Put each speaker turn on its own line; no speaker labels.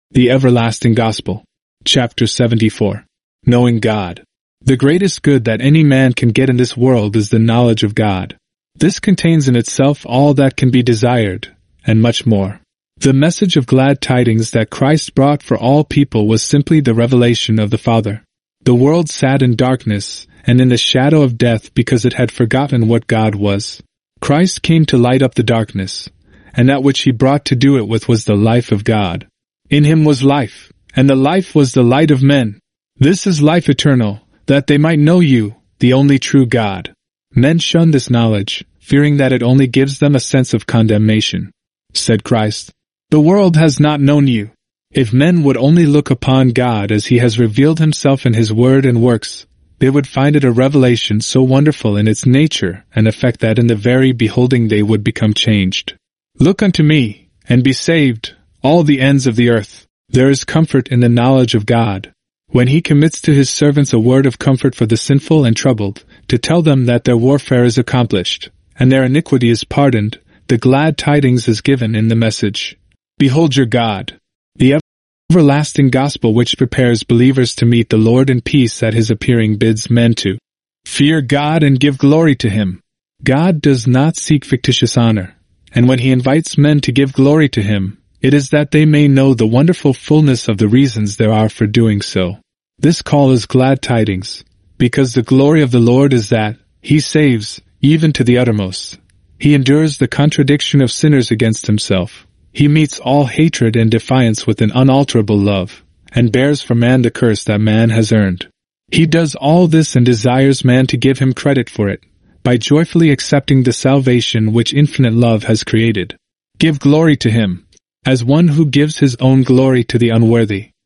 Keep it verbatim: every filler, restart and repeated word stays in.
The Everlasting Gospel. Chapter seventy-four. Knowing God. The greatest good that any man can get in this world is the knowledge of God. This contains in itself all that can be desired, and much more. The message of glad tidings that Christ brought for all people was simply the revelation of the Father. The world sat in darkness, and in the shadow of death because it had forgotten what God was. Christ came to light up the darkness, and that which he brought to do it with was the life of God. In him was life, and the life was the light of men. This is life eternal, that they might know you, the only true God. Men shun this knowledge, fearing that it only gives them a sense of condemnation. Said Christ, "The world has not known you." If men would only look upon God as he has revealed himself in his word and works, they would find it a revelation so wonderful in its nature and effect that in the very beholding they would become changed. Look unto me, and be saved, all the ends of the earth. There is comfort in the knowledge of God. When he commits to his servants a word of comfort for the sinful and troubled, to tell them that their warfare is accomplished, and their iniquity is pardoned, the glad tidings is given in the message. Behold your God. The everlasting gospel which prepares believers to meet the Lord in peace at his appearing bids men to fear God and give glory to him. God does not seek fictitious honor, and when he invites men to give glory to him, it is that they may know the wonderful fullness of the reasons there are for doing so. This call is glad tidings, because the glory of the Lord is that he saves, even to the uttermost. He endures the contradiction of sinners against himself. He meets all hatred and defiance with an unalterable love, and bears for man the curse that man has earned. He does all this and desires man to give him credit for it, by joyfully accepting the salvation which infinite love has created. Give glory to him, as one who gives his own glory to the unworthy.